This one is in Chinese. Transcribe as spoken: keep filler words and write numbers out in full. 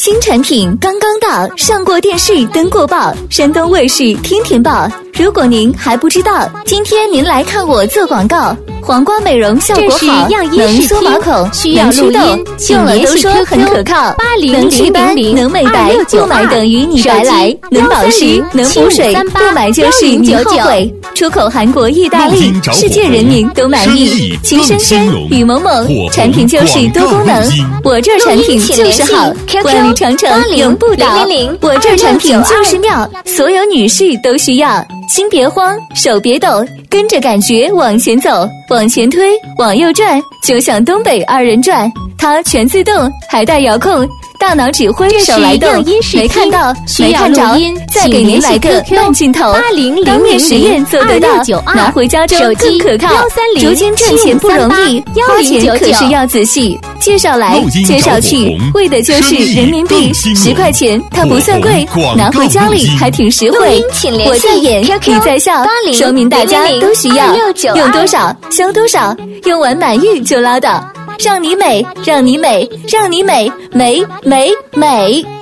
新产品刚刚到，上过电视，登过报，山东卫视听听报。如果您还不知道，今天您来看我做广告。黄瓜美容效果好，能缩毛孔，能祛痘，用了都说很可靠。能祛斑，能美白，不买等于你白来。能保湿，能补水，不买就是你后悔。出口韩国、意大利，世界人民都满意。秦深深、雨萌萌，产品就是多功能。我这产品就是好，万里长城永不倒。我这产品就是妙，所有女士都需要。心别慌，手别抖，跟着感觉往前走，往前推，往右转，就像东北二人转。它全自动，还带遥控，大脑指挥，手来动。没看到，没看着，再给您来个慢镜头。当面实验做得到，拿回家中更可靠。逐渐赚钱不容易，花钱可是要仔细。介绍来，介绍去，为的就是人民币十块钱，它不算贵，拿回家里还挺实惠。我在演，你在笑，说明大家都需要。用多少消多少，用完满意就拉倒。让你美，让你美，让你美，美美美。